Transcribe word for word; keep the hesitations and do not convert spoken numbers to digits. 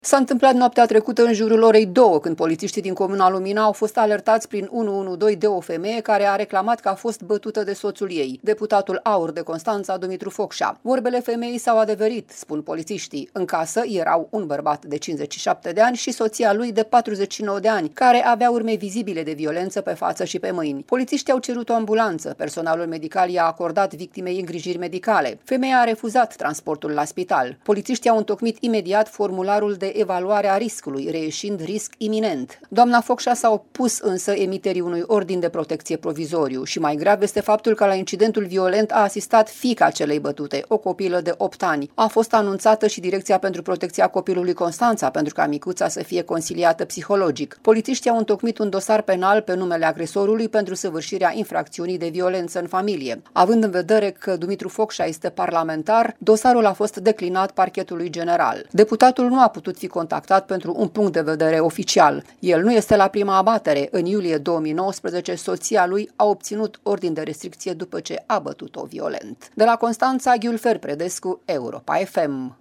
S-a întâmplat noaptea trecută în jurul orei două, când polițiștii din Comuna Lumina au fost alertați prin unu unu doi de o femeie care a reclamat că a fost bătută de soțul ei, deputatul AUR de Constanța, Dumitru Focșa. Vorbele femeii s-au adeverit, spun polițiștii. În casă erau un bărbat de cincizeci și șapte de ani și soția lui de patruzeci și nouă de ani, care avea urme vizibile de violență pe față și pe mâini. Polițiștii au cerut o ambulanță, personalul medical i-a acordat victimei îngrijiri medicale. Femeia a refuzat transportul la spital. Polițiștii au întocmit imediat formularul de evaluare a riscului, reieșind risc iminent. Doamna Focșa s-a opus însă emiterii unui ordin de protecție provizoriu și mai grav este faptul că la incidentul violent a asistat fiica celei bătute, o copilă de opt ani. A fost anunțată și Direcția pentru Protecția Copilului Constanța pentru ca micuța să fie consiliată psihologic. Polițiștii au întocmit un dosar penal pe numele agresorului pentru săvârșirea infracțiunii de violență în familie. Având în vedere că Dumitru Focșa este parlamentar, dosarul a fost declinat Parchetului General. Deputatul nu a putut fi contactat pentru un punct de vedere oficial. El nu este la prima abatere. În iulie două mii nouăsprezece, soția lui a obținut ordin de restricție după ce a bătut-o violent. De la Constanța, Ghiulfer Predescu, Europa F M.